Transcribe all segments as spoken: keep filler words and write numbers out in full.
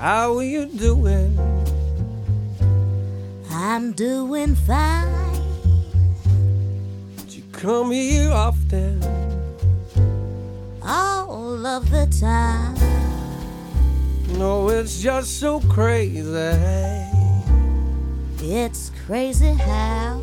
How are you doing? I'm doing fine. Do you come here often? All of the time. No, it's just so crazy. It's crazy how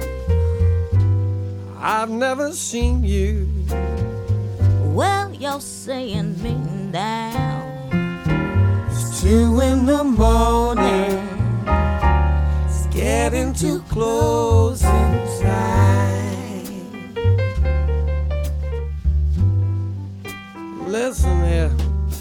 I've never seen you. well you're seeing me now. It's two in the morning. It's getting too closing time. Listen here.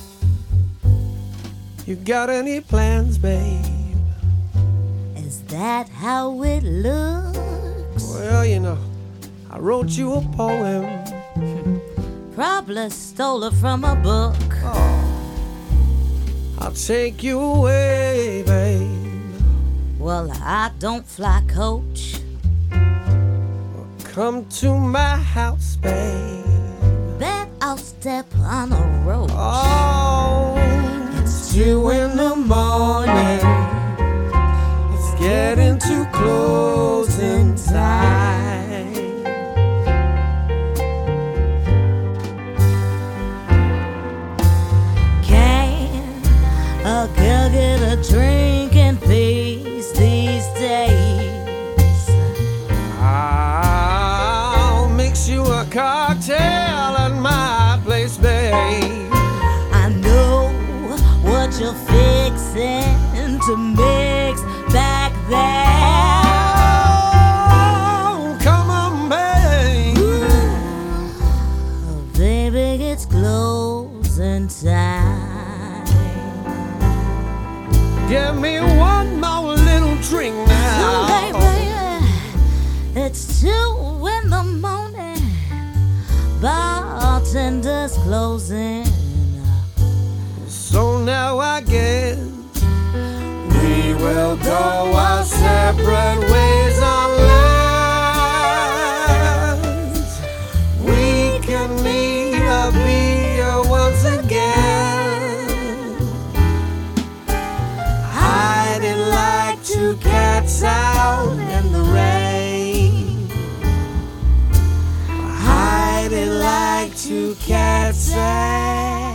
You got any plans, babe? Is that how it looks? Well, you know, I wrote you a poem. Probably stole it from a book. Oh, I'll take you away, babe. Well, I don't fly coach. Come to my house, babe. Bet I'll step on a rope. Oh, it's two in the morning. It's getting too closing time. Can a girl get a drink in peace these days? I'll mix you a cocktail at my place, babe. I know what you're fixing to mix back there. Oh, come on, babe. Ooh, baby, it's closing time. Give me one more little drink now. Too late, baby. It's two in the morning. Bartender's closing. So now I guess we will go our separate ways unless we can meet up here once again. Hiding like two cats out in the rain. Hiding like two cats at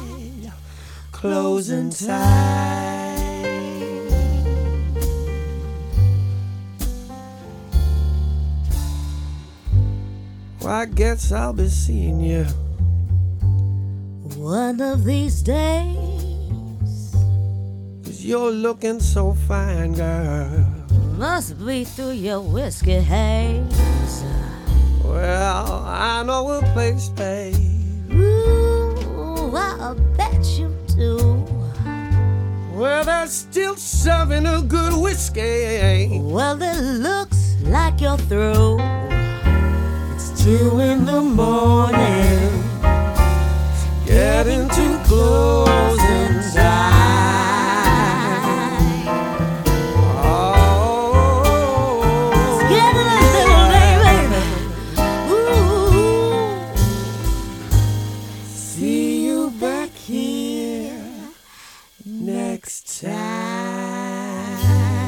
closing time. Well, I guess I'll be seeing you One of these days. 'cause you're looking so fine, girl. Must be through your whiskey haze. Well, I know a place, babe. Ooh, I bet you do. Well, they're still serving a good whiskey. Well, it looks like you're through. It's two in the morning, getting too closing time. Oh, It's getting a little late, baby. Ooh, see you back here next time.